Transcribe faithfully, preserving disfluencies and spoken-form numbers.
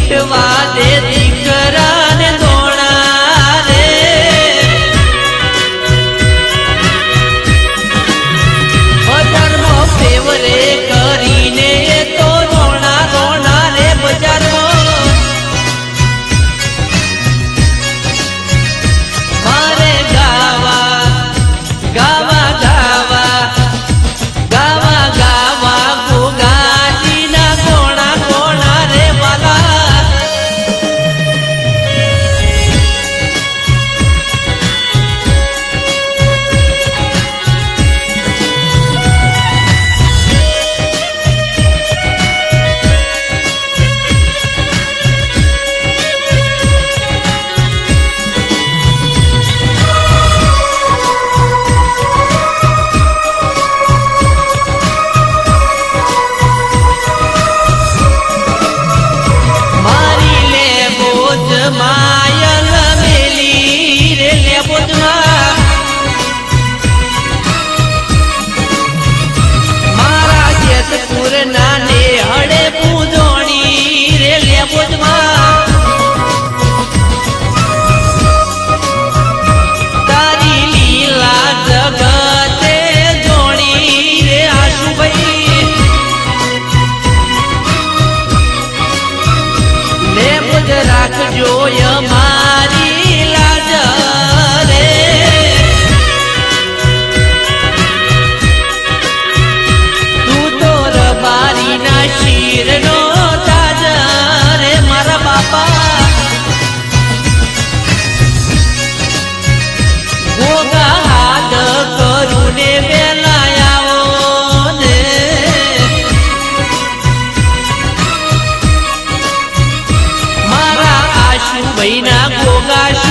લૂંટવા દે દીકરાને દોણા રે બજારમાં ફેવરે કરીને તો રોણા રોણા રે બજારમાં મારે ગાવા ગાવા ગાવા ગાવા ગાવા ગોગાજીના કોણા કોણા રે વાલા માયલ મેલી રે લેબોજમાં મારા જેતપુર નાને હડે પૂજોણી રે લેબોજમાં તારી લીલા જગતે જોણી રે આશુભાઈ લેબોજ રાખજો મારી લાજ રે તું તો રબારી ના શીર નો તાજ રે મારા બાપા ગોગા હાથ કરું ને વેલા આવો ને મારા આશુભાઈ ના ગોગા